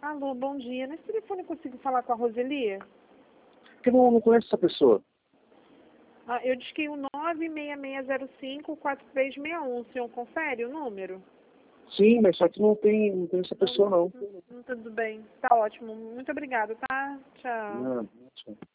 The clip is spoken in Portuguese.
Alô, bom dia. Nesse telefone eu consigo falar com a Roseli? Porque não conheço essa pessoa. Eu disquei o 96605-4361. O senhor confere o número? Sim, mas só que não tem essa pessoa, não. Tudo bem. Tá ótimo. Muito obrigada, tá? Tchau. Não, tchau.